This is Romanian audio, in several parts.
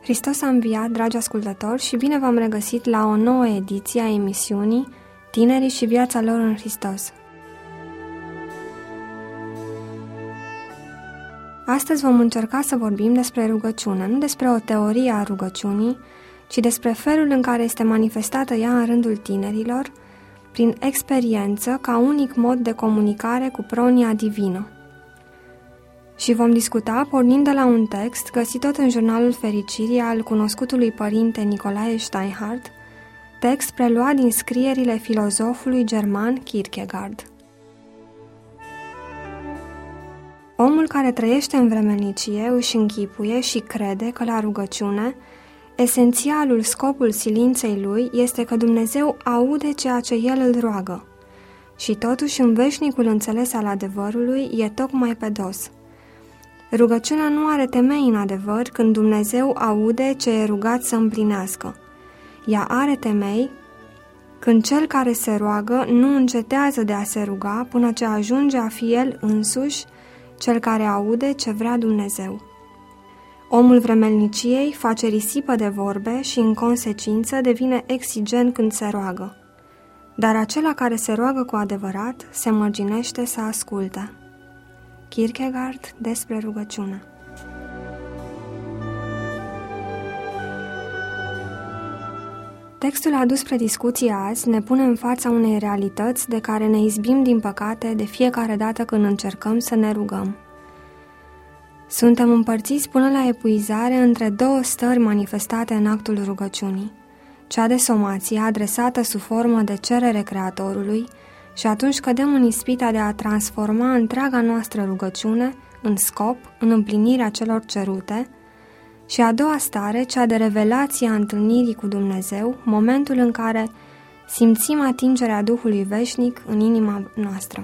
Hristos a înviat, dragi ascultători, și bine v-am regăsit la o nouă ediție a emisiunii Tinerii și viața lor în Hristos. Astăzi vom încerca să vorbim despre rugăciune, nu despre o teorie a rugăciunii, ci despre felul în care este manifestată ea în rândul tinerilor, prin experiență, ca unic mod de comunicare cu pronia divină. Și vom discuta pornind de la un text găsit tot în Jurnalul Fericirii al cunoscutului părinte Nicolae Steinhardt, text preluat din scrierile filozofului german Kierkegaard. Omul care trăiește în vremelnicie își închipuie și crede că la rugăciune, esențialul scopul silinței lui este că Dumnezeu aude ceea ce el îl roagă. Și totuși în veșnicul înțeles al adevărului e tocmai pe dos. Rugăciunea nu are temei în adevăr când Dumnezeu aude ce e rugat să împlinească. Ea are temei când cel care se roagă nu încetează de a se ruga până ce ajunge a fi el însuși cel care aude ce vrea Dumnezeu. Omul vremelniciei face risipă de vorbe și în consecință devine exigent când se roagă. Dar acela care se roagă cu adevărat se mărginește să asculte. Kierkegaard despre rugăciune. Textul adus spre discuție azi ne pune în fața unei realități de care ne izbim din păcate de fiecare dată când încercăm să ne rugăm. Suntem împărțiți până la epuizare între două stări manifestate în actul rugăciunii, cea de somație adresată sub formă de cerere Creatorului și atunci cădem în ispita de a transforma întreaga noastră rugăciune în scop, în împlinirea celor cerute, și a doua stare, cea de revelație a întâlnirii cu Dumnezeu, momentul în care simțim atingerea Duhului Veșnic în inima noastră.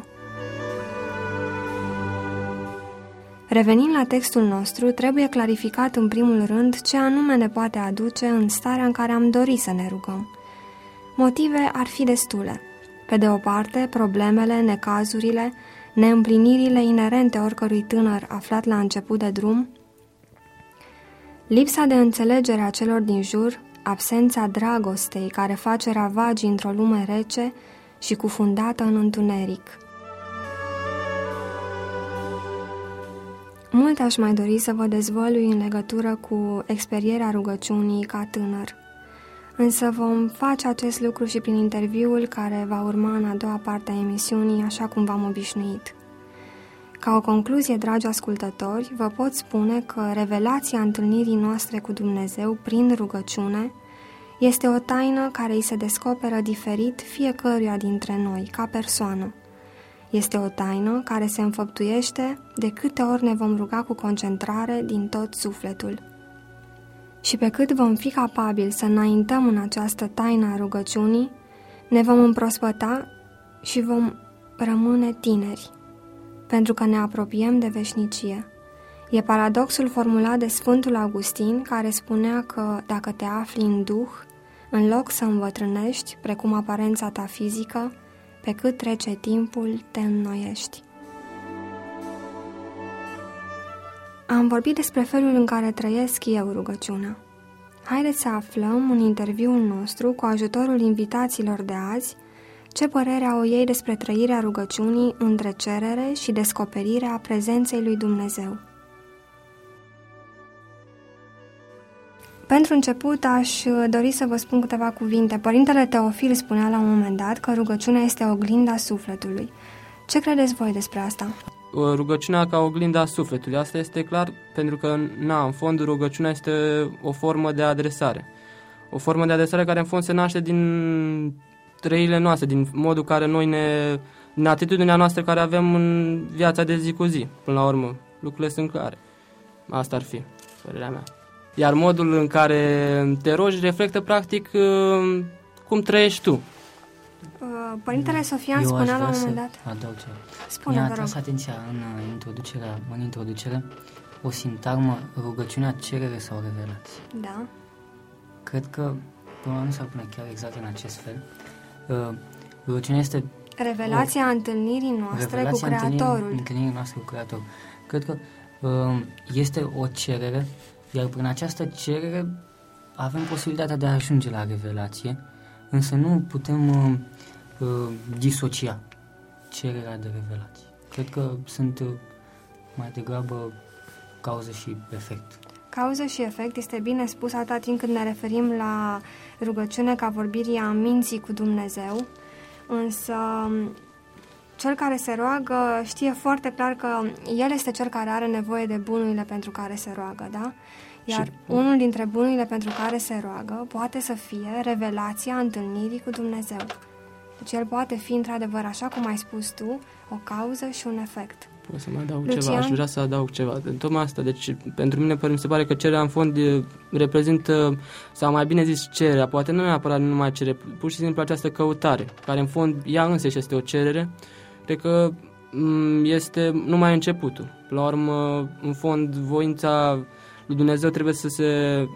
Revenind la textul nostru, trebuie clarificat în primul rând ce anume ne poate aduce în starea în care am dorit să ne rugăm. Motive ar fi destule. Pe de o parte, problemele, necazurile, neîmplinirile inerente oricărui tânăr aflat la început de drum, lipsa de înțelegere a celor din jur, absența dragostei care face ravagii într-o lume rece și cufundată în întuneric. Mult aș mai dori să vă dezvălui în legătură cu experierea rugăciunii ca tânăr. Însă vom face acest lucru și prin interviul care va urma în a doua parte a emisiunii, așa cum v-am obișnuit. Ca o concluzie, dragi ascultători, vă pot spune că revelația întâlnirii noastre cu Dumnezeu prin rugăciune este o taină care îi se descoperă diferit fiecăruia dintre noi, ca persoană. Este o taină care se înfăptuiește de câte ori ne vom ruga cu concentrare din tot sufletul. Și pe cât vom fi capabili să înaintăm în această taină a rugăciunii, ne vom împrospăta și vom rămâne tineri, pentru că ne apropiem de veșnicie. E paradoxul formulat de Sfântul Augustin, care spunea că dacă te afli în Duh, în loc să îmbătrânești, precum aparența ta fizică, pe cât trece timpul, te înnoiești. Am vorbit despre felul în care trăiesc eu rugăciunea. Haideți să aflăm în interviul nostru, cu ajutorul invitaților de azi, ce părere au ei despre trăirea rugăciunii între cerere și descoperirea prezenței lui Dumnezeu. Pentru început, aș dori să vă spun câteva cuvinte. Părintele Teofil spunea la un moment dat că rugăciunea este oglinda sufletului. Ce credeți voi despre asta? Rugăciunea ca oglinda sufletului, asta este clar, pentru că, în fond, rugăciunea este o formă de adresare. O formă de adresare care, în fond, se naște din trăirile noastre, din modul care noi din atitudinea noastră care avem în viața de zi cu zi. Până la urmă, lucrurile sunt clare. Asta ar fi părerea mea. Iar modul în care te rogi reflectă, practic, cum trăiești tu. Părintele Sofian spunea la un moment dat... adaug ceva. Spune, Mi-a atras atenția în introducere o sintagmă, rugăciunea, cerere sau revelație. Da. Cred că, până nu s-ar pune chiar exact în acest fel. Rugăciunea este... Revelația întâlnirii noastre cu Creatorul. Întâlnirii noastre cu Creatorul. Cred că este o cerere Iar prin această cerere avem posibilitatea de a ajunge la revelație, însă nu putem disocia cererea de revelație. Cred că sunt mai degrabă cauză și efect. Cauză și efect este bine spus atâta timp când ne referim la rugăciune ca vorbirea minții cu Dumnezeu, însă cel care se roagă știe foarte clar că el este cel care are nevoie de bunurile pentru care se roagă, da? Iar unul dintre bunurile pentru care se roagă poate să fie revelația întâlnirii cu Dumnezeu. Deci el poate fi, într-adevăr, așa cum ai spus tu, o cauză și un efect. Pot să mai adaug ceva, aș vrea să adaug ceva. Tocmai asta, deci pentru mine mi se pare că cererea în fond reprezintă, sau mai bine zis cererea, poate nu neapărat numai cerere, pur și simplu această căutare, care în fond ea însăși este o cerere, cred că este numai începutul. La urmă, în fond, voința lui Dumnezeu trebuie să se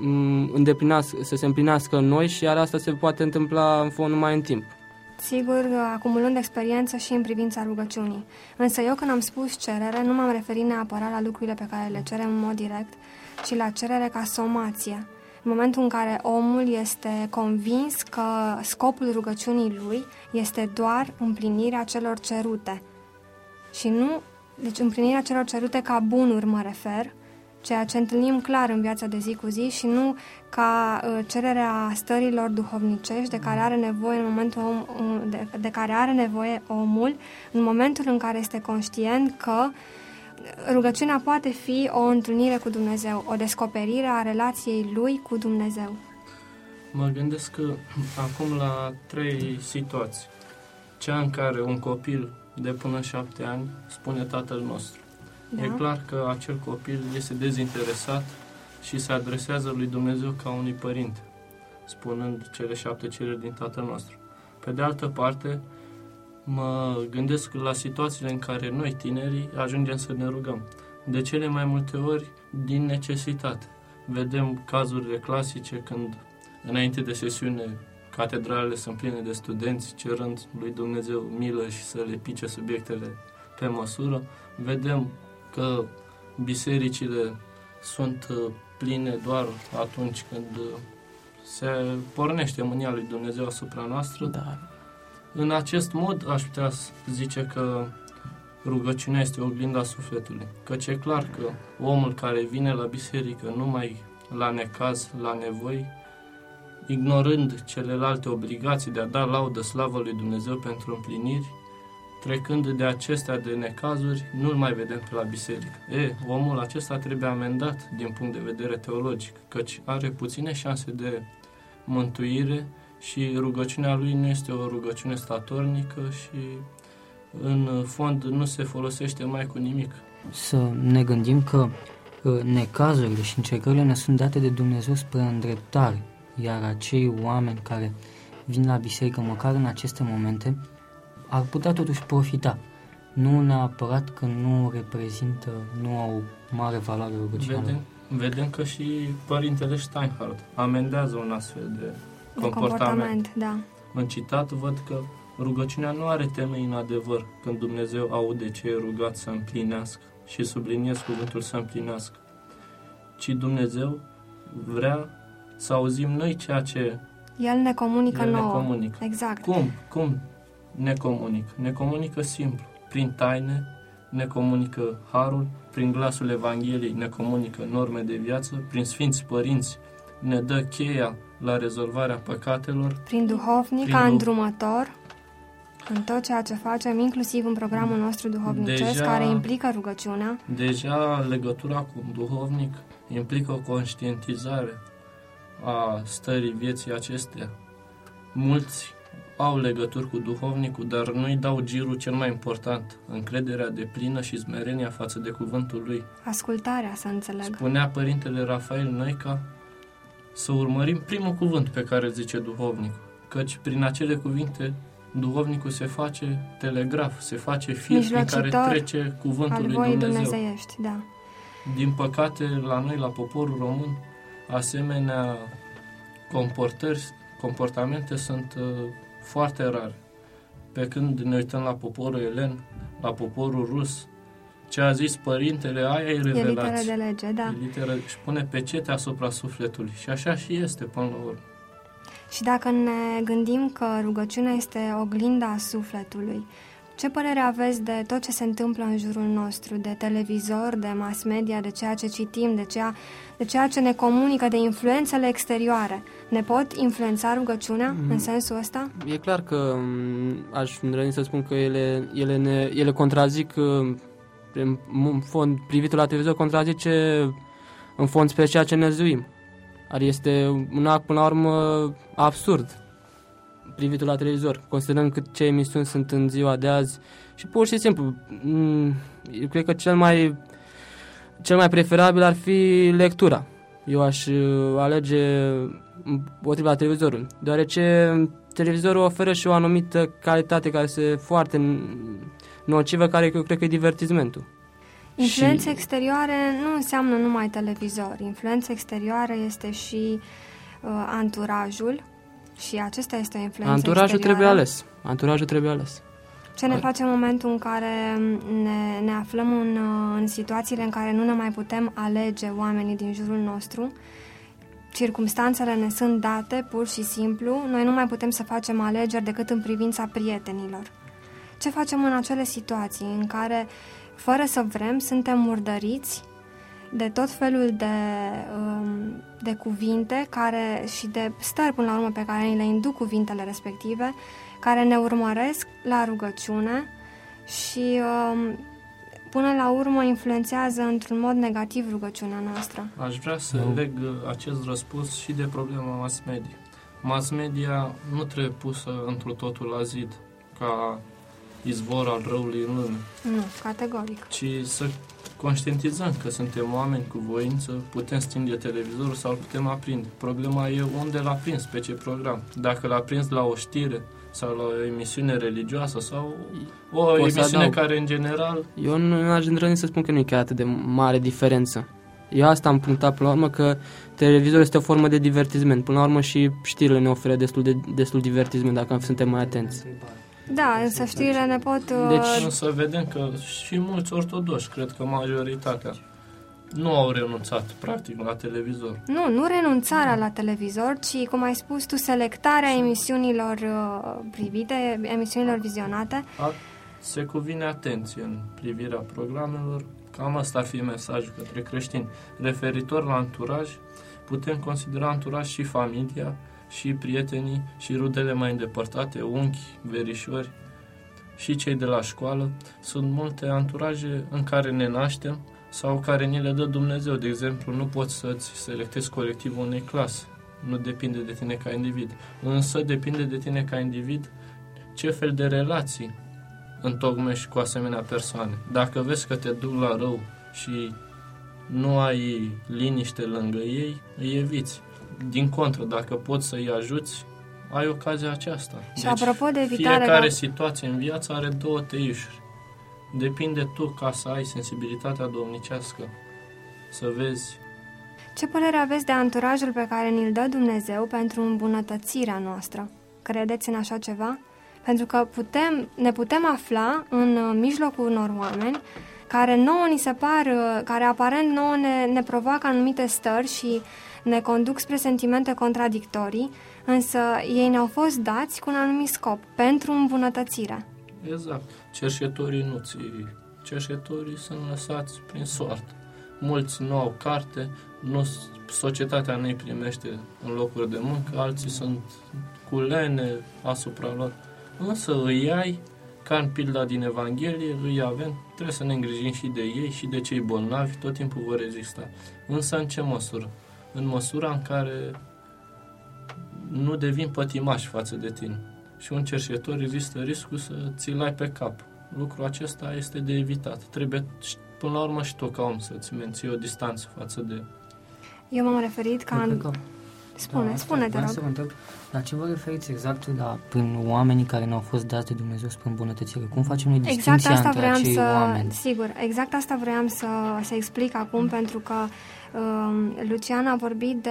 împlinească în noi și iar asta se poate întâmpla în fond numai în timp. Sigur, acumulând experiență și în privința rugăciunii. Însă eu când am spus cerere, nu m-am referit neapărat la lucrurile pe care le cerem în mod direct, ci la cerere ca somație. În momentul în care omul este convins că scopul rugăciunii lui este doar împlinirea celor cerute. Și nu, deci împlinirea celor cerute ca bunuri mă refer, ceea ce întâlnim clar în viața de zi cu zi și nu ca cererea stărilor duhovnicești de care are nevoie de care are nevoie omul în momentul în care este conștient că rugăciunea poate fi o întâlnire cu Dumnezeu, o descoperire a relației lui cu Dumnezeu. Mă gândesc că acum la 3 situații. Cea în care un copil de până 7 ani spune Tatăl nostru. Da? E clar că acel copil este dezinteresat și se adresează lui Dumnezeu ca unui părinte, spunând cele 7 cereri din Tatăl nostru. Pe de altă parte, mă gândesc la situațiile în care noi, tinerii, ajungem să ne rugăm. De cele mai multe ori, din necesitate. Vedem cazurile clasice când, înainte de sesiune, catedralele sunt pline de studenți cerând lui Dumnezeu milă și să le pice subiectele pe măsură. Vedem că bisericile sunt pline doar atunci când se pornește mânia lui Dumnezeu asupra noastră. Da. În acest mod aș putea zice că rugăciunea este oglinda sufletului. Căci e clar că omul care vine la biserică numai la necaz, la nevoi, ignorând celelalte obligații de a da laudă slavă lui Dumnezeu pentru împliniri, trecând de acestea de necazuri, nu-l mai vedem pe la biserică. Omul acesta trebuie amendat din punct de vedere teologic, căci are puține șanse de mântuire și rugăciunea lui nu este o rugăciune statornică și în fond nu se folosește mai cu nimic. Să ne gândim că necazurile și încercările ne sunt date de Dumnezeu spre îndreptare, iar acei oameni care vin la biserică, măcar în aceste momente, ar putea totuși profita. Nu neapărat că nu au mare valoare rugăciunea. Vedem că și Părintele Steinhardt amendează un astfel de comportament. Da. În citat văd că rugăciunea nu are temei în adevăr când Dumnezeu aude ce e rugat să împlinească și subliniez cuvântul să împlinească, ci Dumnezeu vrea să auzim noi ceea ce El ne comunică nouă. Comunică. Exact. Cum ne comunică? Ne comunică simplu, prin taine, ne comunică harul, prin glasul Evangheliei ne comunică norme de viață, prin Sfinți Părinți ne dă cheia la rezolvarea păcatelor. Prin duhovnic, ca îndrumător, în tot ceea ce facem, inclusiv în programul nostru duhovnicesc, care implică rugăciunea. Deja legătura cu un duhovnic implică o conștientizare a stării vieții acesteia. Mulți au legături cu duhovnicul, dar nu-i dau girul cel mai important, încrederea deplină și smerenia față de cuvântul lui. Ascultarea, să înțeleg. Spunea Părintele Rafael Noica să urmărim primul cuvânt pe care îl zice duhovnicul, căci prin acele cuvinte duhovnicul se face telegraf, se face fir prin care trece cuvântul lui Dumnezeu. Da. Din păcate, la noi, la poporul român, asemenea comportamente sunt foarte rare. Pe când ne uităm la poporul elen, la poporul rus, Ce a zis părintele, aia e revelație. E literă de lege, da. E literă, și pune pecete asupra sufletului. Și așa și este până la urmă. Și dacă ne gândim că rugăciunea este oglinda sufletului, ce părere aveți de tot ce se întâmplă în jurul nostru, de televizor, de mass media, de ceea ce citim, de ceea ce ne comunică, de influențele exterioare? Ne pot influența rugăciunea în sensul ăsta? E clar că aș îndrăzni să spun că ele contrazic, în fond, privitul la televizor contrazice în fond spre ceea ce ne zăuim. Adică este un act, până la urmă, absurd, privitul la televizor, considerând cât ce emisiuni sunt în ziua de azi. Și pur și simplu, eu cred că cel mai preferabil ar fi lectura. Eu aș alege potriva televizorului, deoarece televizorul oferă și o anumită calitate care este foarte nocivă, care eu cred că e divertismentul. Influențe exterioare nu înseamnă numai televizor. Influență exterioară este și anturajul și acesta este o influență Anturajul exterioară. Anturajul trebuie ales. Ce ne face în momentul în care ne aflăm în situațiile în care nu ne mai putem alege oamenii din jurul nostru, circumstanțele ne sunt date pur și simplu, noi nu mai putem să facem alegeri decât în privința prietenilor. Ce facem în acele situații în care, fără să vrem, suntem murdăriți de tot felul de cuvinte și de stări, până la urmă, pe care ni le induc cuvintele respective, care ne urmăresc la rugăciune și până la urmă influențează într-un mod negativ rugăciunea noastră. Aș vrea să leg acest răspuns și de problema mass media. Mass media nu trebuie pusă întru totul la zid, ca izvor al răului în lume. Nu, categoric. Ci să conștientizăm că suntem oameni cu voință, putem stinge televizorul sau îl putem aprinde. Problema e unde l-a prins, pe ce program. Dacă l-a prins la o știre sau la o emisiune religioasă sau o emisiune care în general... Eu nu aș îndrăzni să spun că nu e chiar atât de mare diferență. Eu asta am punctat până la urmă, că televizorul este o formă de divertisment. Până la urmă și știrile ne oferă destul divertisment dacă suntem mai atenți. Da, însă știrile ne pot... Deci să vedem că și mulți ortodoși, cred că majoritatea, nu au renunțat practic la televizor. Nu renunțarea la televizor, ci, cum ai spus tu, selectarea emisiunilor privite, emisiunilor vizionate. Se cuvine atenție în privirea programelor. Cam asta ar fi mesajul către creștini. Referitor la anturaj, putem considera anturaj și familia, și prietenii, și rudele mai îndepărtate, unchi, verișori, și cei de la școală. Sunt multe anturaje în care ne naștem sau care ni le dă Dumnezeu. De exemplu, nu poți să-ți selectezi colectivul unei clase. Nu depinde de tine ca individ. Însă depinde de tine ca individ ce fel de relații întocmești cu asemenea persoane. Dacă vezi că te duc la rău și nu ai liniște lângă ei, îi eviți. Din contră, dacă poți să-i ajuți, ai ocazia aceasta. Și deci, apropo de evitare, fiecare situație în viață are două teișuri. Depinde tu ca să ai sensibilitatea domnicească, să vezi. Ce părere aveți de anturajul pe care ni-l dă Dumnezeu pentru îmbunătățirea noastră? Credeți în așa ceva? Pentru că ne putem afla în mijlocul unor oameni care nouă ni se par, care aparent nouă ne provoacă anumite stări și ne conduc spre sentimente contradictorii, însă ei ne-au fost dați cu un anumit scop, pentru îmbunătățire. Exact. Cerșetorii sunt lăsați prin soartă. Mulți nu au carte, societatea nu îi primește în locuri de muncă, alții sunt cu lene asupra lor. Însă îi ai, ca în pilda din Evanghelie, îi avem, trebuie să ne îngrijim și de ei și de cei bolnavi, tot timpul vor rezista. Însă în ce măsură? În măsura în care nu devin pătimași față de tine. Și un cerșetor există riscul să ți-l ai pe cap. Lucrul acesta este de evitat. Trebuie, până la urmă, și tu ca om să-ți menții o distanță față de... Eu m-am referit Spune, te rog. Să vă întreb, la ce vă referiți exact prin oamenii care ne-au fost dați de Dumnezeu spre îmbunătățire? Cum facem noi distinția între acei oameni? Sigur, exact asta vreau să explic acum, pentru că Lucian a vorbit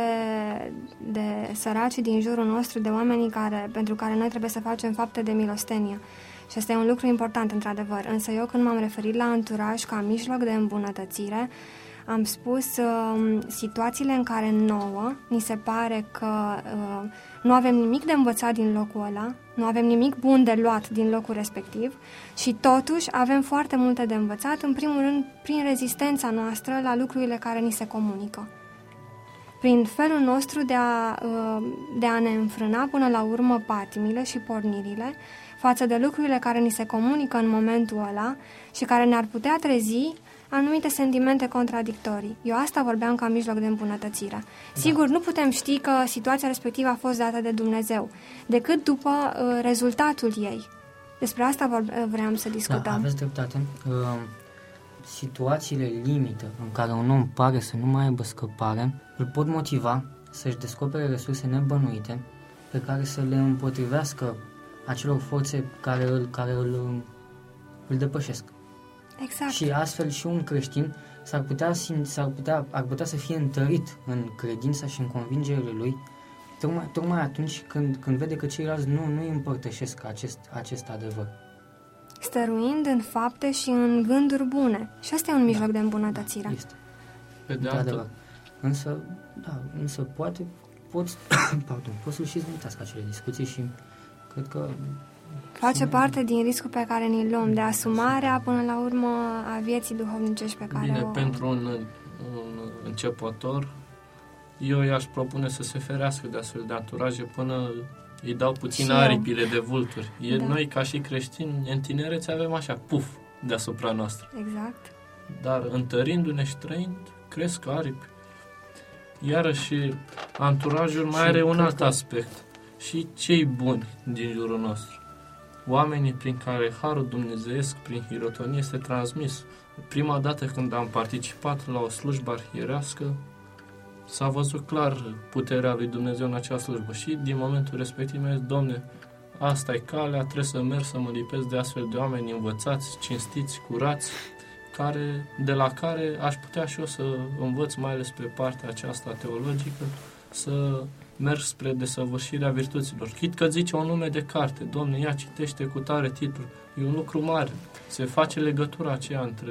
de săracii din jurul nostru, de oamenii pentru care noi trebuie să facem fapte de milostenie. Și asta e un lucru important, într-adevăr. Însă eu, când m-am referit la anturaj ca mijloc de îmbunătățire, am spus situațiile în care nouă ni se pare că nu avem nimic de învățat din locul ăla, nu avem nimic bun de luat din locul respectiv și totuși avem foarte multe de învățat, în primul rând prin rezistența noastră la lucrurile care ni se comunică. Prin felul nostru de a ne înfrâna până la urmă patimile și pornirile față de lucrurile care ni se comunică în momentul ăla și care ne-ar putea trezi anumite sentimente contradictorii. Eu asta vorbeam ca mijloc de îmbunătățire. Da. Sigur, nu putem ști că situația respectivă a fost dată de Dumnezeu, decât după rezultatul ei. Despre asta vreau să discutăm. Da, aveți dreptate. Situațiile limită în care un om pare să nu mai aibă scăpare, îl pot motiva să-și descopere resurse nebănuite pe care să le împotrivească acelor forțe care îl depășesc. Exact. Și astfel și un creștin ar putea să fie întărit în credința și în convingerile lui, tocmai atunci când vede că ceilalți nu îi împărtășesc acest adevăr. Stăruind în fapte și în gânduri bune. Și asta e un mijloc de îmbunătățire. Este. Pe de altă... Însă poți să-l și zmântească acele discuții și cred că face parte din riscul pe care ni-l luăm, de asumarea până la urmă a vieții duhovnicești pe care Bine, pentru un începător, eu i-aș propune să se ferească de astfel de anturaje până îi dau puțin aripile de vulturi. Da. Noi, ca și creștini, în tinerețe avem așa, puf, deasupra noastră. Exact. Dar întărindu-ne și trăind, cresc aripi. Iarăși, anturajul mai are un alt aspect. Și cei buni din jurul nostru. Oamenii prin care Harul Dumnezeiesc, prin hirotonie, este transmis. Prima dată când am participat la o slujbă arhierească, s-a văzut clar puterea lui Dumnezeu în acea slujbă și din momentul respectiv mi-a zis, Doamne, asta e calea, trebuie să merg să mă lipesc de astfel de oameni învățați, cinstiți, curați, de la care aș putea și eu să învăț, mai ales pe partea aceasta teologică, să merg spre desăvârșirea virtuților. Chit că zice un nume de carte, Doamne, ia citește cu tare titlu, e un lucru mare, se face legătura aceea între...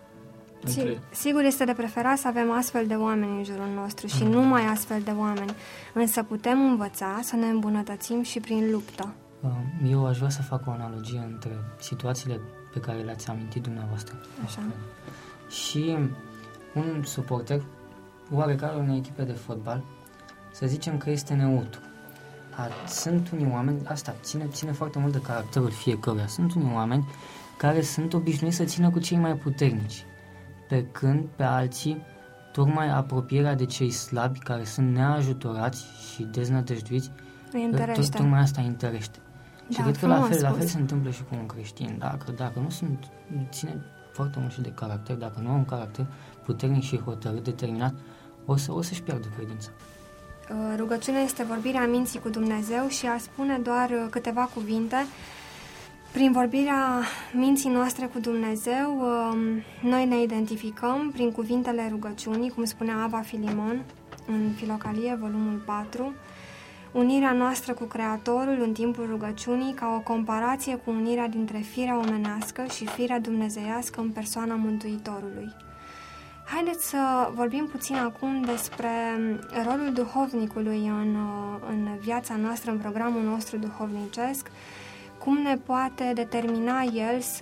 Sigur, este de preferat să avem astfel de oameni în jurul nostru și numai astfel de oameni, însă putem învăța să ne îmbunătățim și prin luptă. Eu aș vrea să fac o analogie între situațiile pe care le-ați amintit dumneavoastră. Așa. Și un suporter oarecare unei echipe de fotbal, să zicem că este neutru. Sunt unii oameni, asta ține foarte mult de caracterul fiecăruia, sunt unii oameni care sunt obișnuiți să țină cu cei mai puternici, pe când pe alții tocmai apropierea de cei slabi care sunt neajutorați și deznădăjduiți, tocmai asta îi întărește. Da, și cred că la fel se întâmplă și cu un creștin. Dacă nu ține foarte mult și de caracter, dacă nu au un caracter puternic și hotărât, determinat, o să-și pierdă credința. Rugăciunea este vorbirea minții cu Dumnezeu și a spune doar câteva cuvinte. Prin vorbirea minții noastre cu Dumnezeu, noi ne identificăm prin cuvintele rugăciunii, cum spunea Ava Filimon în Filocalie, volumul 4, unirea noastră cu Creatorul în timpul rugăciunii ca o comparație cu unirea dintre firea omenească și firea dumnezeiască în persoana Mântuitorului. Haideți să vorbim puțin acum despre rolul duhovnicului în viața noastră, în programul nostru duhovnicesc, cum ne poate determina el să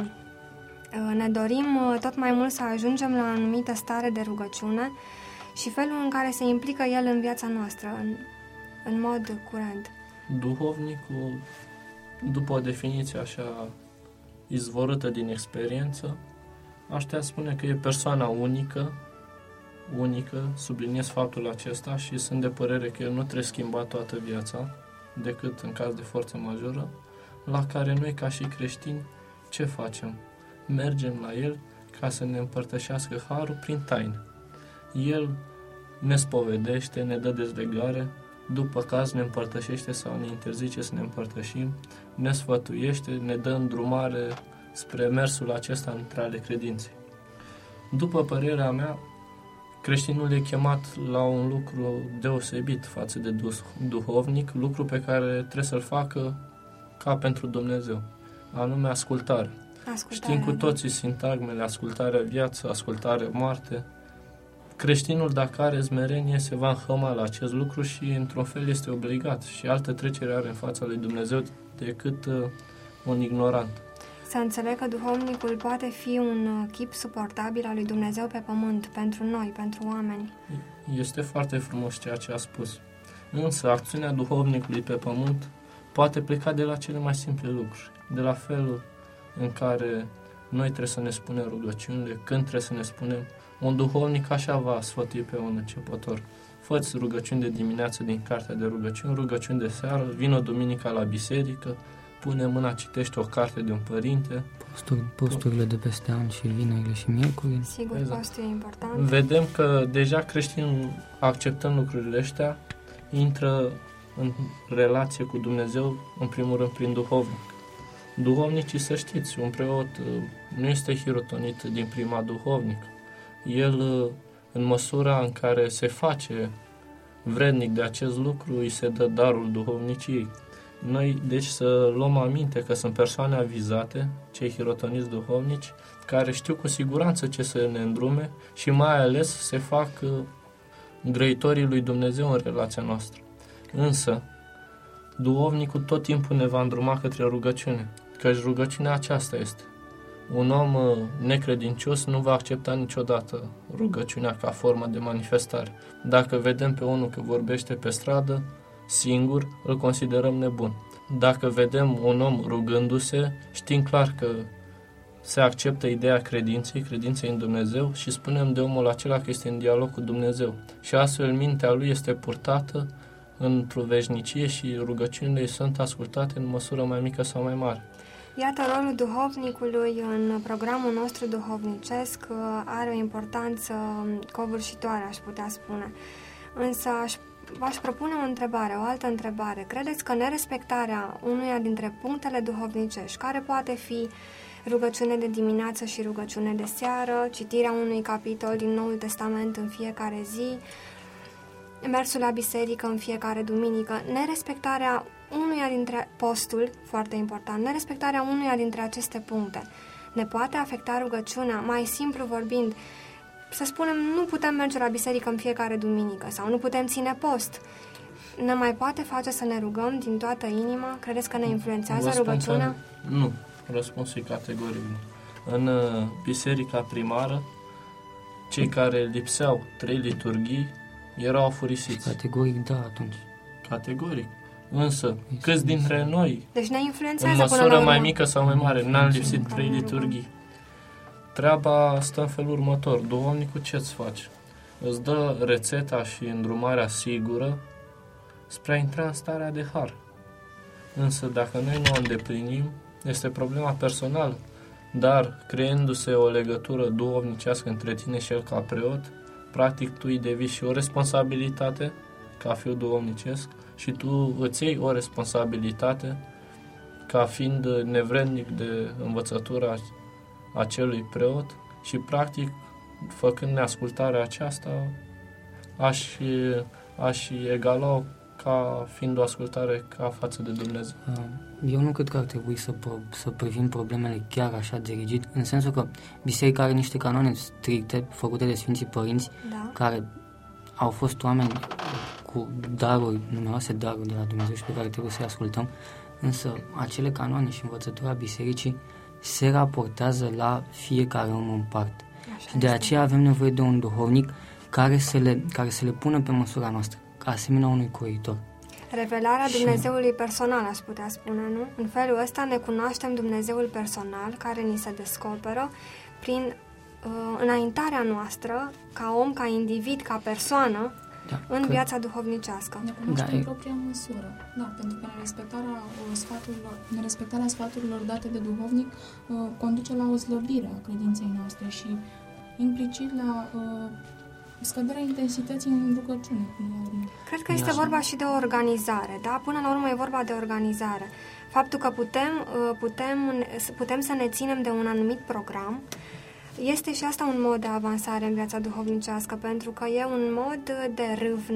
ne dorim tot mai mult să ajungem la o anumită stare de rugăciune și felul în care se implică el în viața noastră, în mod curent. Duhovnicul, după o definiție așa izvorâtă din experiență, aș putea spune că e persoana unică, subliniez faptul acesta și sunt de părere că el nu trebuie schimbat toată viața, decât în caz de forță majoră, la care noi ca și creștini ce facem? Mergem la el ca să ne împărtășească harul prin taină. El ne spovedește, ne dă dezlegare, după caz ne împărtășește sau ne interzice să ne împărtășim, ne sfătuiește, ne dă îndrumare spre mersul acesta între ale credinței. După părerea mea, creștinul e chemat la un lucru deosebit față de duhovnic, lucru pe care trebuie să-l facă ca pentru Dumnezeu. anume ascultare. Știm cu toții sintagmele, ascultarea viață, ascultare moarte. Creștinul, dacă are smerenie, se va înhăma la acest lucru și, într-un fel, este obligat. Și altă trecere are în fața lui Dumnezeu decât un ignorant. Să înțeleg că duhovnicul poate fi un chip suportabil al lui Dumnezeu pe pământ, pentru noi, pentru oameni. Este foarte frumos ceea ce a spus. Însă, acțiunea duhovnicului pe pământ poate pleca de la cele mai simple lucruri, de la felul în care noi trebuie să ne spunem rugăciunile, când trebuie să ne spunem. Un duhovnic așa va sfătui pe un începător. Fă-ți rugăciuni de dimineață din cartea de rugăciuni, rugăciuni de seară, vină duminica la biserică, pune mâna, citește o carte de un părinte. Posturile de peste an și vinerile și miercuri. Sigur, exact. Postul e important. Vedem că deja creștinul, acceptând lucrurile astea, intră în relație cu Dumnezeu, în primul rând prin duhovnic. Duhovnicii, să știți, un preot nu este hirotonit din prima duhovnic. El, în măsura în care se face vrednic de acest lucru, îi se dă darul duhovniciei. Noi, deci, să luăm aminte că sunt persoane avizate, cei hirotoniți duhovnici, care știu cu siguranță ce să ne îndrume și mai ales se fac grăitorii lui Dumnezeu în relația noastră. Însă, duhovnicul tot timpul ne va îndruma către rugăciune, căci rugăciunea aceasta este. Un om necredincios nu va accepta niciodată rugăciunea ca formă de manifestare. Dacă vedem pe unul că vorbește pe stradă, singur, îl considerăm nebun. Dacă vedem un om rugându-se, știm clar că se acceptă ideea credinței în Dumnezeu și spunem de omul acela că este în dialog cu Dumnezeu. Și astfel mintea lui este purtată într-o veșnicie și rugăciunile sunt ascultate în măsură mai mică sau mai mare. Iată, rolul duhovnicului în programul nostru duhovnicesc are o importanță covârșitoare, aș putea spune. Însă v-aș propune o altă întrebare. Credeți că nerespectarea unuia dintre punctele duhovnicești, care poate fi rugăciune de dimineață și rugăciune de seară, citirea unui capitol din Noul Testament în fiecare zi, mersul la biserică în fiecare duminică, nerespectarea unuia dintre postul, foarte important, nerespectarea unuia dintre aceste puncte ne poate afecta rugăciunea? Mai simplu vorbind, să spunem, nu putem merge la biserică în fiecare duminică sau nu putem ține post. Ne mai poate face să ne rugăm din toată inima? Credeți că ne influențează rugăciunea? Nu. Răspunsul e categoric nu. În biserica primară, cei care lipseau 3 liturghii erau afurisiți. Categoric da atunci. Categoric. Însă, câți dintre noi, deci ne influențează în măsură mai mică sau mai mare, n-am lipsit 3 liturghii? Treaba stă în felul următor. Duhovnicul ce-ți face? Îți dă rețeta și îndrumarea sigură spre a intra în starea de har. Însă, dacă noi nu o îndeplinim, este problema personală. Dar, creându-se o legătură duhovnicească între tine și el ca preot, practic tu îi devii și o responsabilitate ca fiu duhovnicesc și tu îți iei o responsabilitate ca fiind nevrednic de învățătura acelui preot și practic, făcând neascultarea aceasta, aș egala-o ca fiind o ascultare ca față de Dumnezeu. Eu nu cred că ar trebui să privim problemele chiar așa de rigid, în sensul că biserica are niște canoane stricte făcute de Sfinții Părinți, care au fost oameni cu daruri, numeroase daruri de la Dumnezeu și pe care trebuie să-i ascultăm, însă acele canoane și învățătura bisericii se raportează la fiecare om în parte. Așa și de aceea avem nevoie de un duhovnic care să le pună pe măsura noastră, ca asemenea unui croitor. Revelarea Dumnezeului personal, aș putea spune, nu? În felul ăsta ne cunoaștem Dumnezeul personal, care ni se descoperă prin înaintarea noastră, ca om, ca individ, ca persoană, în viața duhovnicească. Ne cunoaștem propria măsură. Da, pentru că nerespectarea sfaturilor date de duhovnic conduce la o slăbire a credinței noastre și implicit la scăderea intensității în rugăciune. Cred că este vorba și de o organizare, da? Până la urmă e vorba de organizare. Faptul că putem să ne ținem de un anumit program este și asta un mod de avansare în viața duhovnicească, pentru că e un mod de râvnă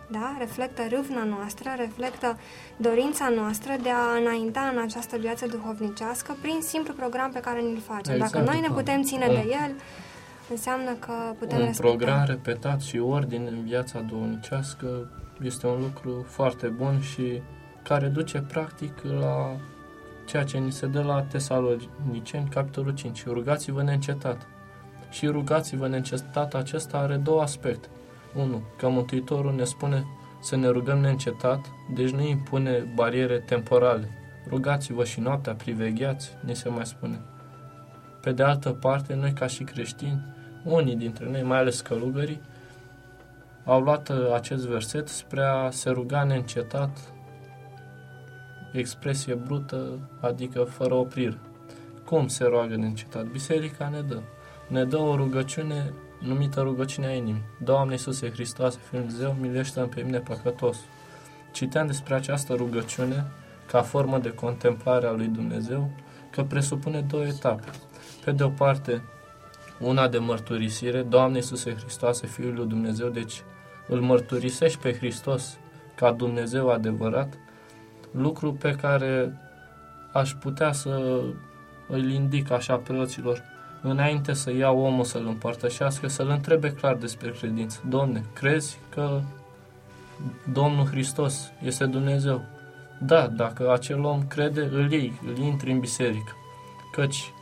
da? Reflectă râvna noastră, reflectă dorința noastră de a înainta în această viață duhovnicească prin simplu program pe care ni-l facem. Exact. Dacă noi ne putem ține de el, înseamnă că putem respecta. Un program repetat și ordine în viața duhovnicească este un lucru foarte bun și care duce practic la ceea ce ni se dă la Tesaloniceni, capitolul 5. Rugați-vă neîncetat. Și rugați-vă neîncetat, acesta are două aspecte. 1. Că Mântuitorul ne spune să ne rugăm neîncetat, deci nu impune bariere temporale. Rugați-vă și noaptea, privegheați, ni se mai spune. Pe de altă parte, noi ca și creștini, unii dintre noi, mai ales călugării, au luat acest verset spre a se ruga neîncetat, expresie brută, adică fără oprire. Cum se roagă neîncetat? Biserica ne dă o rugăciune numită rugăciunea inimii. Doamne Iisuse Hristoase, Fiul lui Dumnezeu, miluiește-mă pe mine păcătos. Citeam despre această rugăciune ca formă de contemplare a lui Dumnezeu, că presupune două etape. Pe de o parte, una de mărturisire, Doamne Iisuse Hristoase, Fiul lui Dumnezeu, deci îl mărturisești pe Hristos ca Dumnezeu adevărat, lucru pe care aș putea să îl indic așa preoților, înainte să ia omul să-l împărtășească, să-l întrebe clar despre credință. Domne, crezi că Domnul Hristos este Dumnezeu? Da, dacă acel om crede, îl intri în biserică. Căci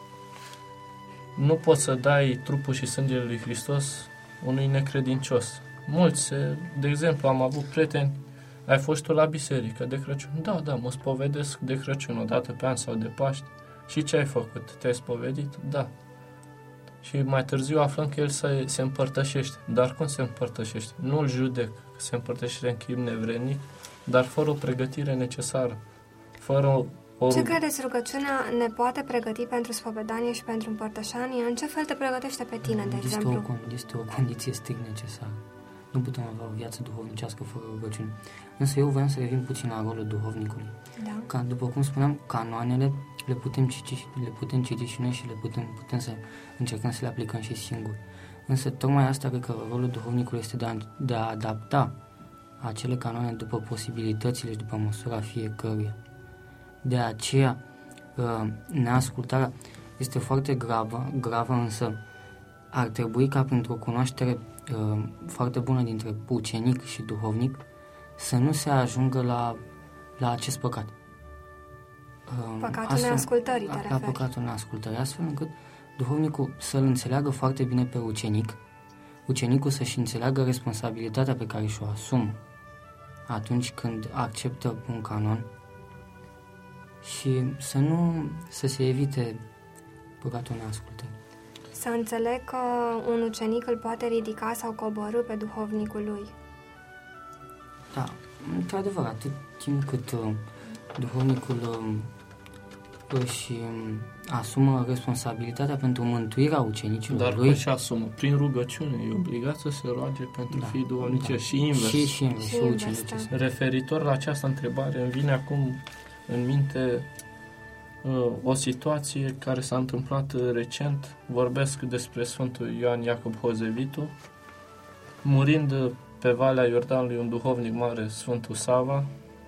nu poți să dai trupul și sângele lui Hristos unui necredincios. Mulți, de exemplu, am avut prieteni, ai fost tu la biserică de Crăciun? Da, mă spovedesc de Crăciun o dată pe an sau de Paște. Și ce ai făcut? Te-ai spovedit? Da. Și mai târziu aflăm că el se împărtășește. Dar cum se împărtășește? Nu îl judec, se împărtășește în chip nevrednic, dar fără o pregătire necesară. Fără Ce credeți, rugăciunea ne poate pregăti pentru spovedanie și pentru împărtășanie? În ce fel te pregătește pe tine, de exemplu? Este o condiție strict necesară. Nu putem avea o viață duhovnicească fără rugăciune. Însă eu vreau să revin puțin la rolul duhovnicului. Da. Ca, după cum spuneam, canoanele le putem citi și noi și putem să încercăm să le aplicăm și singuri. Însă tocmai asta cred că rolul duhovnicului este de a adapta acele canoane după posibilitățile și după măsura fiecăruia. De aceea neascultarea este foarte gravă, însă ar trebui ca printr-o cunoaștere foarte bună dintre ucenic și duhovnic să nu se ajungă la acest păcat. Păcatul neascultării, te referi. La păcatul neascultării, astfel încât duhovnicul să-l înțeleagă foarte bine pe ucenic, ucenicul să-și înțeleagă responsabilitatea pe care și-o asumă atunci când acceptă un canon și să se evite păcatul neascultării. Să înțeleg că un ucenic îl poate ridica sau coborî pe duhovnicul lui. Da, într-adevăr, atât timp cât duhovnicul își asumă responsabilitatea pentru mântuirea ucenicilor lui. Dar și asumă, prin rugăciune, e obligat să se roage pentru fii duhovnicești și invers. Și ucenicești. Referitor la această întrebare, îmi vine acum în minte o situație care s-a întâmplat recent. Vorbesc despre Sfântul Ioan Iacob Hozevitu, murind pe Valea Iordanului un duhovnic mare, Sfântul Sava,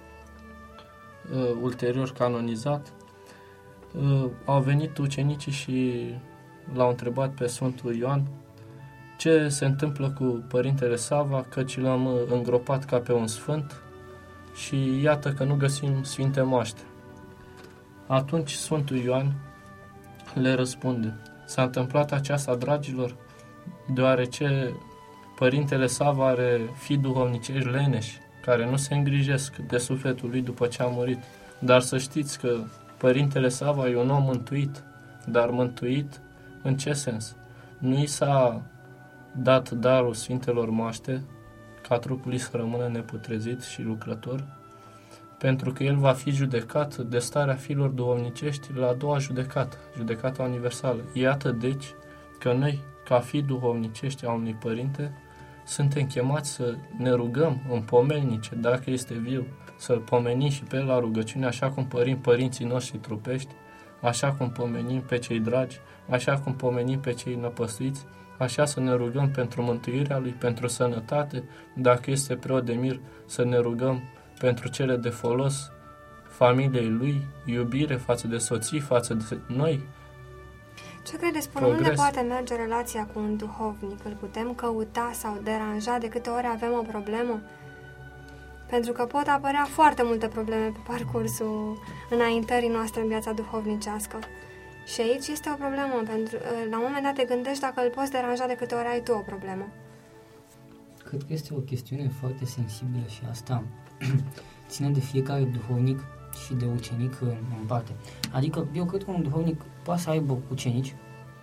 ulterior canonizat. Au venit ucenicii și l-au întrebat pe Sfântul Ioan ce se întâmplă cu Părintele Sava, căci l-am îngropat ca pe un sfânt și iată că nu găsim sfinte moaște. Atunci Sfântul Ioan le răspunde: s-a întâmplat aceasta, dragilor, deoarece Părintele Sava are fii duhovnicești leneși, care nu se îngrijesc de sufletul lui după ce a murit. Dar să știți că Părintele Sava e un om mântuit, dar mântuit în ce sens? Nu i s-a dat darul Sfintelor Moaște, ca trupul lui să rămână neputrezit și lucrător, pentru că el va fi judecat de starea fiilor duhovnicești la a doua judecată, judecata universală. Iată deci că noi, ca fii duhovnicești a unui părinte, suntem chemați să ne rugăm în pomelnice, dacă este viu, să-l pomenim și pe el la rugăciune, așa cum părinții noștri trupești, așa cum pomenim pe cei dragi, așa cum pomenim pe cei năpăstuiți, așa să ne rugăm pentru mântuirea lui, pentru sănătate, dacă este preot de mir, să ne rugăm pentru cele de folos familiei lui, iubire față de soții, față de noi. Ce credeți, până unde poate merge relația cu un duhovnic? Îl putem căuta sau deranja de câte ori avem o problemă? Pentru că pot apărea foarte multe probleme pe parcursul înaintării noastre în viața duhovnicească. Și aici este o problemă, pentru la un moment dat te gândești dacă îl poți deranja de câte ori ai tu o problemă. Cred că este o chestiune foarte sensibilă și asta ține de fiecare duhovnic și de ucenic în parte. Adică eu cred că un duhovnic poate să aibă ucenici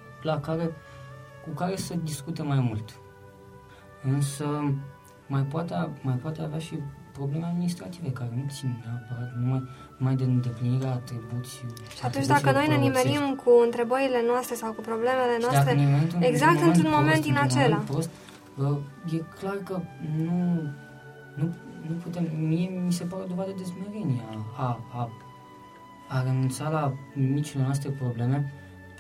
cu care să discute mai mult. Însă mai poate avea și probleme administrative care nu țin neapărat numai de îndeplinirea atribuțiilor. Și atunci dacă noi ne nimerim cu întrebările noastre sau cu problemele noastre, exact într-un moment din acela. E clar că nu putem, mie mi se pare o dovadă de smerenie a renunța la micile noastre probleme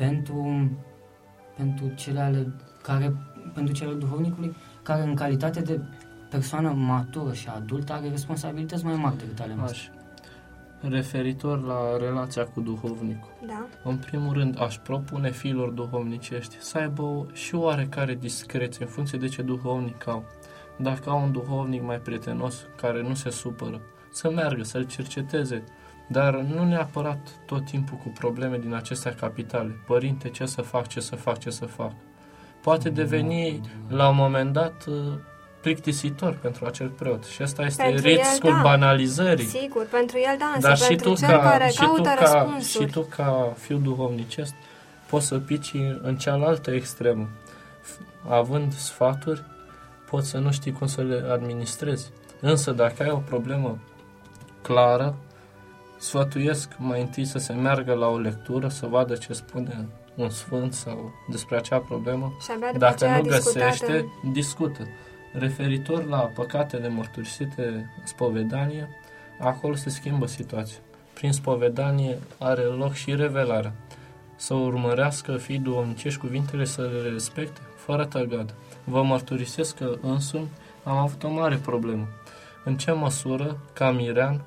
pentru cele ale duhovnicului, care în calitate de persoană matură și adultă are responsabilități mai mari decât ale noastre. Referitor la relația cu duhovnicul. Da. În primul rând, aș propune fiilor duhovnicești să aibă și oarecare discreție în funcție de ce duhovnic au. Dacă au un duhovnic mai prietenos, care nu se supără, să meargă, să-l cerceteze, dar nu neapărat tot timpul cu probleme din acestea capitale. Părinte, ce să fac? Poate deveni la un moment dat plictisitor pentru acel preot. Și asta este riscul banalizării. Sigur, pentru el da, însă dar pentru cel care caută răspunsuri. Și tu ca fiu duhovnicesc poți să pici în cealaltă extremă. Având sfaturi, poți să nu știi cum să le administrezi. Însă dacă ai o problemă clară, sfătuiesc mai întâi să se meargă la o lectură, să vadă ce spune un sfânt sau despre acea problemă. Dacă nu găsește, discută. Referitor la păcatele mărturisite în spovedanie, acolo se schimbă situația. Prin spovedanie are loc și revelarea. Să urmărească fiii duhovnicești cuvintele, să le respecte, fără tăgadă. Vă mărturisesc că însumi am avut o mare problemă. În ce măsură, ca mirean,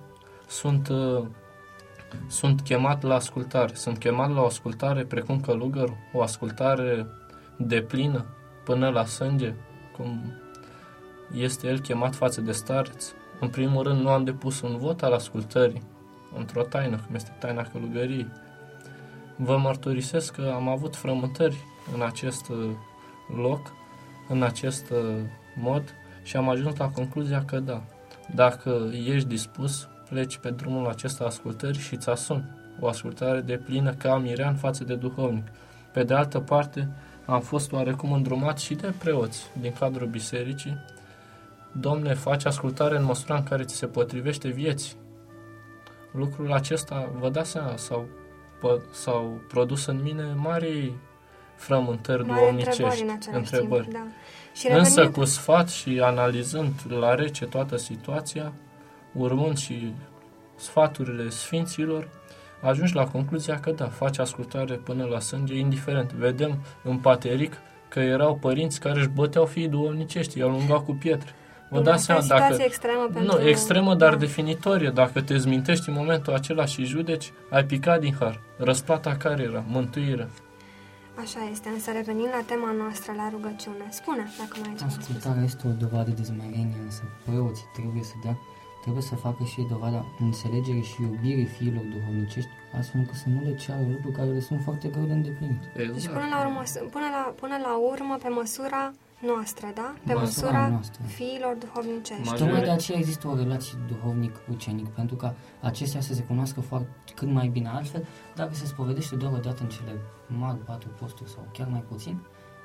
sunt chemat la ascultare. Sunt chemat la o ascultare precum călugărul, o ascultare deplină până la sânge, cum este el chemat față de stareț. În primul rând, nu am depus un vot al ascultării într-o taină, cum este taina călugăriei. Vă mărturisesc că am avut frământări în acest loc, în acest mod și am ajuns la concluzia că da, dacă ești dispus, pleci pe drumul acesta ascultării și îți asumi o ascultare deplină ca mirean față de duhovnic. Pe de altă parte, am fost oarecum îndrumat și de preoți din cadrul bisericii. Domne, faci ascultare în măsura în care ți se potrivește vieții. Lucrul acesta, vă dați seama, s-au produs în mine mari frământări duhovnicești, întrebări. Da. Însă cu sfat și analizând la rece toată situația, urmând și sfaturile sfinților, ajungi la concluzia că da, faci ascultare până la sânge, indiferent. Vedem în Pateric că erau părinți care își băteau fiii duhovnicești, i-au lungat cu pietre. Vă dați seama dacă... extremă, dar definitorie. Dacă te zmintești în momentul acela și judeci, ai picat din har. Răsplata care era? Mântuirea. Așa este, însă revenim la tema noastră, la rugăciune. Spune, dacă mai ai ceva. Ascultarea este o dovadă de smerenie, însă preoții trebuie să facă și dovada înțelegerii și iubirii fiilor duhovnicești, astfel încât să nu le ceară lucruri care le sunt foarte greu de îndeplinit. Exact. Deci până la urmă, pe măsura noastră, da? Pe măsura fiilor duhovnicești. Și tocmai de aceea există o relație duhovnic-ucenic, pentru ca acestea să se cunoască cât mai bine. Altfel, dacă se spovedește doar o dată în cele mari 4 posturi sau chiar mai puțin,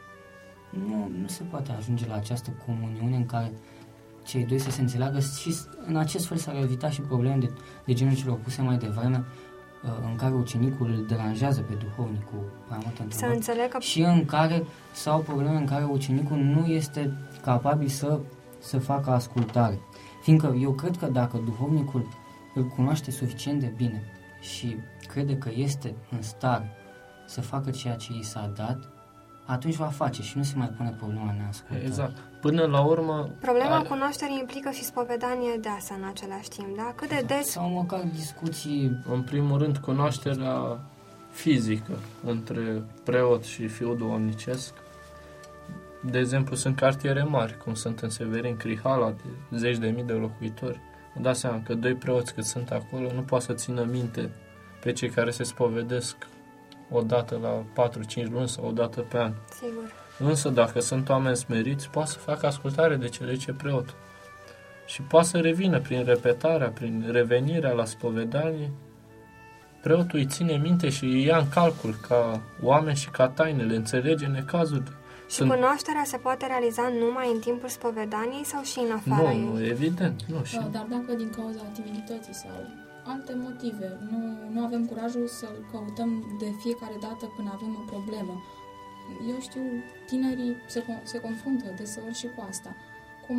nu se poate ajunge la această comuniune în care cei doi să se înțeleagă și în acest fel s-ar evita și probleme de genul celor puse mai devreme, în care ucenicul îl deranjează pe duhovnic cu mai multe întrebări și sau probleme în care ucenicul nu este capabil să facă ascultare. Fiindcă eu cred că dacă duhovnicul îl cunoaște suficient de bine și crede că este în stare să facă ceea ce i s-a dat, atunci va face și nu se mai pune problema neascultării. Exact. Până la urmă... Problema cunoașterii implică și spovedanie deasă în același timp, da? Cât de des... Sau măcar discuții... În primul rând, cunoașterea fizică între preot și fiul duhovnicesc. De exemplu, sunt cartiere mari, cum sunt în Severin, Crihala, de zeci de mii de locuitori. Îmi dați seama că doi preoți cât sunt acolo nu poate să țină minte pe cei care se spovedesc o dată la 4-5 luni sau o dată pe an. Sigur. Însă, dacă sunt oameni smeriți, poate să facă ascultare de ce zice preotul. Și poate să revină prin repetarea, prin revenirea la spovedanie. Preotul îi ține minte și îi ia în calcul ca oameni și ca taine, le înțelege necazurile. Și cunoașterea se poate realiza numai în timpul spovedaniei sau și în afara ei? Nu, evident. Nu, și... Dar dacă din cauza timidității sau alte motive nu avem curajul să-l căutăm de fiecare dată când avem o problemă. Eu știu, tinerii se confruntă deseori și cu asta. Cum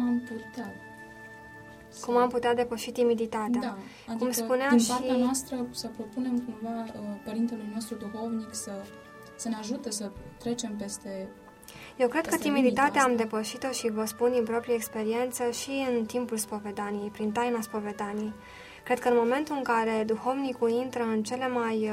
am putea depăși timiditatea? Da, adică cum spunea din partea noastră să propunem cumva părintelui nostru duhovnic să ne ajute să trecem peste... Eu cred că timiditatea am depășit-o și vă spun din proprie experiență și în timpul spovedaniei, prin taina spovedaniei. Cred că în momentul în care duhovnicul intră în cele mai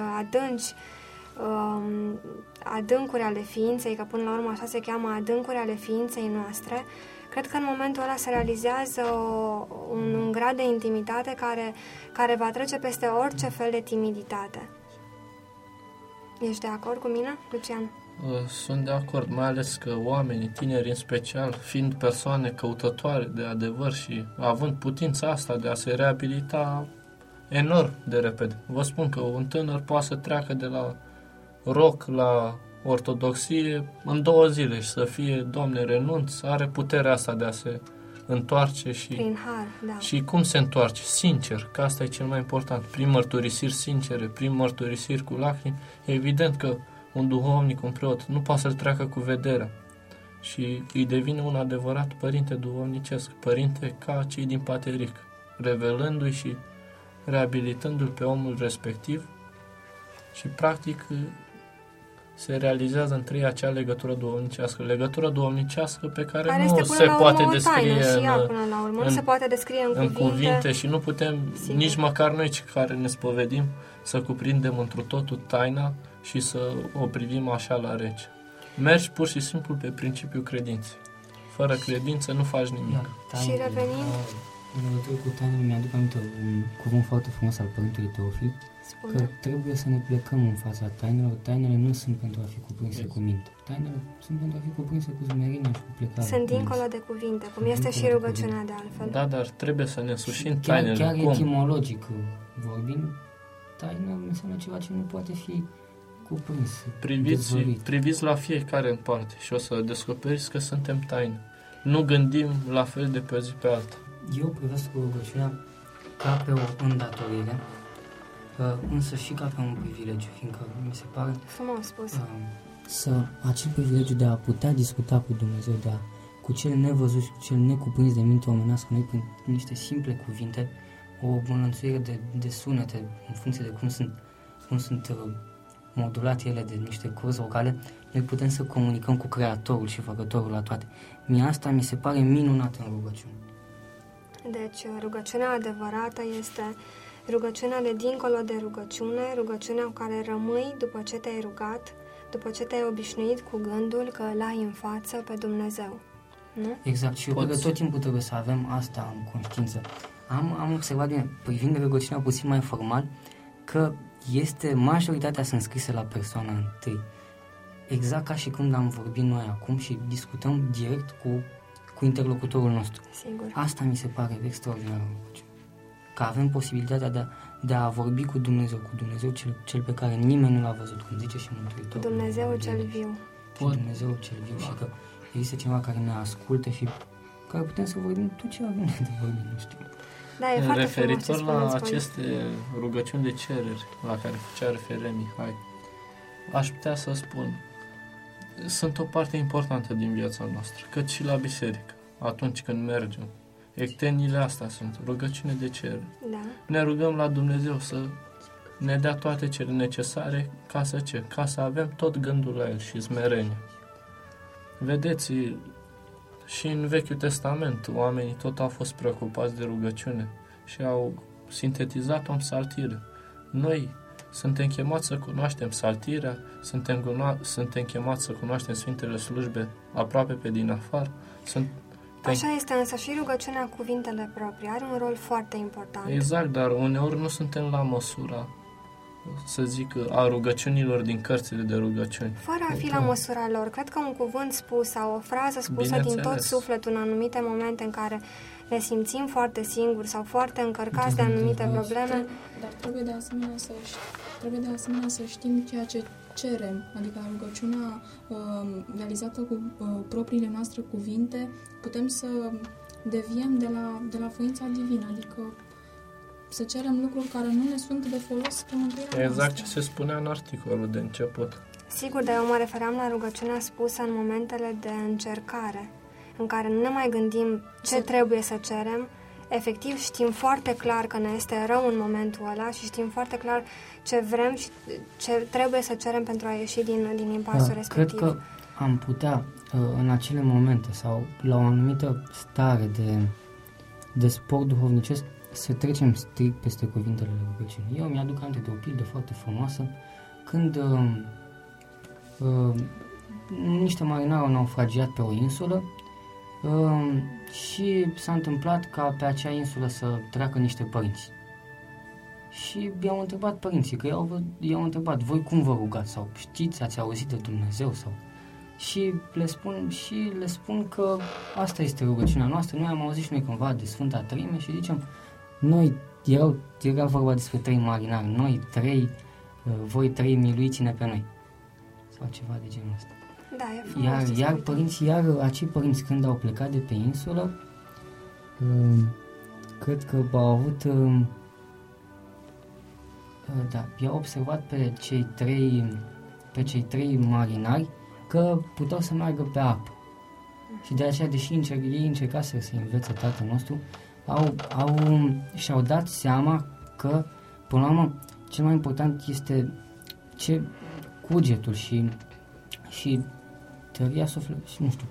adâncuri ale ființei, că până la urmă așa se cheamă, adâncuri ale ființei noastre, cred că în momentul ăla se realizează un grad de intimitate care va trece peste orice fel de timiditate. Ești de acord cu mine, Lucian? Sunt de acord, mai ales că oamenii tineri în special, fiind persoane căutătoare de adevăr și având putința asta de a se reabilita enorm de repede. Vă spun că un tânăr poate să treacă de la rock la ortodoxie în 2 zile și să fie, Doamne, renunț, are puterea asta de a se întoarce și... Prin har, da. Și cum se întoarce? Sincer, că asta e cel mai important. Prin mărturisiri sincere, prin mărturisiri cu lacrimi, e evident că un duhovnic, un preot, nu poate să-l treacă cu vederea și îi devine un adevărat părinte duhovnicesc, părinte ca cei din pateric, revelându-i și reabilitându-l pe omul respectiv și practic se realizează între ei acea legătură duhovnicească, legătură duhovnicească pe care nu se poate descrie nu se poate descrie în cuvinte și nu putem, sigur, nici măcar noi care ne spovedim, să cuprindem întru totul taina și să o privim așa la rece. Mergi pur și simplu pe principiul credinței. Fără credință nu faci nimic. Și revenind... În legătură cu tainele, mi-aduc aminte un cuvânt foarte frumos al Părintelui Teofil, că trebuie să ne plecăm în fața tainelor. Tainele nu sunt pentru a fi cuprinse cu minte. Tainele sunt pentru a fi cuprinse cu smerenie și cu plecare. Sunt dincolo de cuvinte, cum este și rugăciunea de altfel. Da, dar trebuie să ne însușim tainele. Chiar etimologic vorbind, taină înseamnă ceva ce nu poate fi cuprins. Priviți la fiecare în parte și o să descoperiți că suntem taine. Nu gândim la fel de pe o zi pe alta. Eu privesc rugăciunea ca pe o îndatorire, însă și ca pe un privilegiu, fiindcă mi se pare frumos spus. Acel privilegiu de a putea discuta cu Dumnezeu, cu cel nevăzut și cu cel necuprins de minte omenească, noi prin niște simple cuvinte, o bunățuire de sunete, în funcție de cum sunt modulate ele de niște curzi vocale, noi putem să comunicăm cu Creatorul și Făcătorul la toate. Mie asta mi se pare minunat în rugăciune. Deci, rugăciunea adevărată este rugăciunea de dincolo de rugăciune, rugăciunea cu care rămâi după ce te-ai rugat, după ce te-ai obișnuit cu gândul că îl ai în față pe Dumnezeu. Nu? Exact, și eu cred că tot timpul trebuie să avem asta în conștiință. Am observat, privind rugăciunea puțin mai formal, că majoritatea sunt scrise la persoana întâi. Exact ca și când am vorbit noi acum și discutăm direct cu interlocutorul nostru. Sigur. Asta mi se pare extraordinar. Că avem posibilitatea de a vorbi cu Dumnezeu cel pe care nimeni nu l-a văzut, cum zice și Mântuitorul. Dumnezeu cel viu. Dumnezeu cel viu și că există cineva care ne ascultă și care putem să vorbim tot ce avem de vorbit, nu știu. Da, e foarte referitor la aceste rugăciuni de cereri la care făcea referire Mihai, aș putea să spun, sunt o parte importantă din viața noastră, cât și la biserică, atunci când mergem. Ecteniile astea sunt rugăciune de cereri. Da. Ne rugăm la Dumnezeu să ne dea toate cele necesare ca să avem tot gândul la El și smerenie. Vedeți, și în Vechiul Testament oamenii tot au fost preocupați de rugăciune și au sintetizat-o în psaltire. Noi suntem chemați să cunoaștem psaltirea, suntem chemați să cunoaștem Sfintele Slujbe aproape pe din afară. Așa este, însă și rugăciunea, cuvintele proprii, are un rol foarte important. Exact, dar uneori nu suntem la măsura, să zic, a rugăciunilor din cărțile de rugăciuni. Fără a fi la măsura lor, cred că un cuvânt spus sau o frază spusă din tot sufletul în anumite momente în care ne simțim foarte singuri sau foarte încărcați de anumite probleme. Dar trebuie de asemenea să știm ceea ce cerem, adică rugăciunea realizată cu propriile noastre cuvinte, putem să deviem de la voința divină, adică să cerem lucruri care nu ne sunt de folos pe mântuirea Exact noastră. ce se spunea în articolul de început. Sigur, dar eu mă refeream la rugăciunea spusă în momentele de încercare, în care nu ne mai gândim ce trebuie să cerem. Efectiv știm foarte clar că ne este rău în momentul ăla și știm foarte clar ce vrem și ce trebuie să cerem pentru a ieși din impasul respectiv. Cred că am putea în acele momente sau la o anumită stare de sport duhovnicesc să trecem strict peste cuvintele de rugăciune. Eu mi-aduc aminte de o pildă foarte frumoasă când niște marinari au naufragiat pe o insulă și s-a întâmplat ca pe acea insulă să treacă niște părinți. Și i-au întrebat părinții, că i-au întrebat, voi cum vă rugați? Sau știți, ați auzit de Dumnezeu? Sau... Și le spun că asta este rugăciunea noastră. Noi am auzit și noi cândva de Sfânta Treime și zicem, noi, era vorba despre 3 marinari, noi 3, voi 3 miluiți-ne pe noi. Sau ceva de genul ăsta. Da, e frumos. Iar părinții, acei părinți când au plecat de pe insulă, cred că au avut, i-au observat pe cei 3 marinari că puteau să meargă pe apă. Și de aceea, deși ei încercaseră să învețe Tatăl nostru, și-au dat seama că, până la urmă, cel mai important este cugetul și tăria sufletului, nu știu,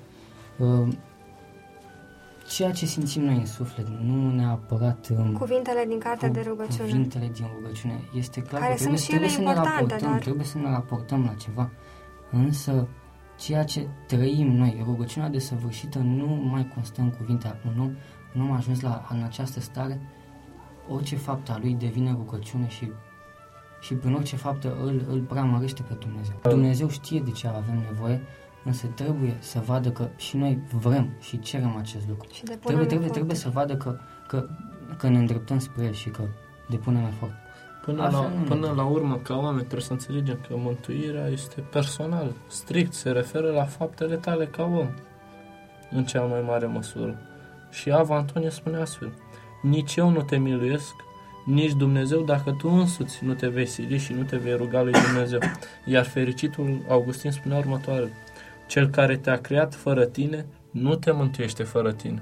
ceea ce simțim noi în suflet, nu neapărat cuvintele din cartea de rugăciune. Cuvintele din rugăciune. Este clar care că trebuie să ne raportăm la ceva, însă ceea ce trăim noi, rugăciunea desăvârșită, nu mai constă în cuvinte. Nu am ajuns în această stare, orice faptă a lui devine rugăciune și prin orice faptă îl preamărește pe Dumnezeu. Dumnezeu știe de ce avem nevoie, însă trebuie să vadă că și noi vrem și cerem acest lucru. Trebuie să vadă că ne îndreptăm spre El și că depunem efort. Până la urmă, ca oameni, trebuie să înțelegem că mântuirea este personală, strict, se referă la faptele tale ca om, în cea mai mare măsură. Și Ava Antonie spune astfel, nici eu nu te miluiesc, nici Dumnezeu, dacă tu însuți nu te vei sili și nu te vei ruga lui Dumnezeu. Iar fericitul Augustin spunea următoarele, cel care te-a creat fără tine, nu te mântuiește fără tine.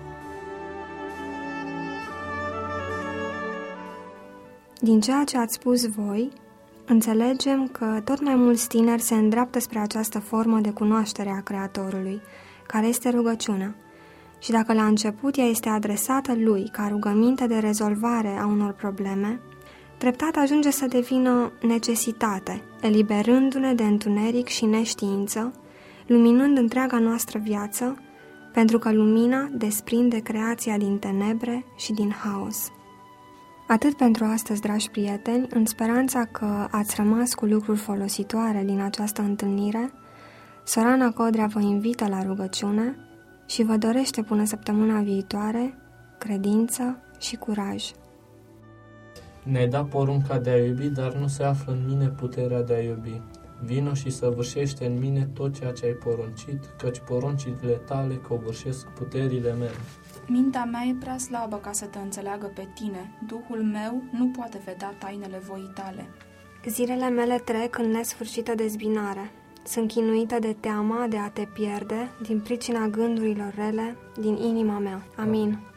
Din ceea ce ați spus voi, înțelegem că tot mai mulți tineri se îndreaptă spre această formă de cunoaștere a Creatorului, care este rugăciunea. Și dacă la început ea este adresată lui ca rugăminte de rezolvare a unor probleme, treptat ajunge să devină necesitate, eliberându-ne de întuneric și neștiință, luminând întreaga noastră viață, pentru că lumina desprinde creația din tenebre și din haos. Atât pentru astăzi, dragi prieteni, în speranța că ați rămas cu lucruri folositoare din această întâlnire, Sorana Codrea vă invită la rugăciune și vă dorește până săptămâna viitoare credință și curaj. Ne-ai dat porunca de a iubi, dar nu se află în mine puterea de a iubi. Vino și săvârșește în mine tot ceea ce ai poruncit, căci poruncile tale covârșesc puterile mele. Mintea mea e prea slabă ca să te înțeleagă pe tine. Duhul meu nu poate vedea tainele voii tale. Zilele mele trec în nesfârșită dezbinare. Sunt chinuită de teama de a te pierde din pricina gândurilor rele din inima mea. Amin.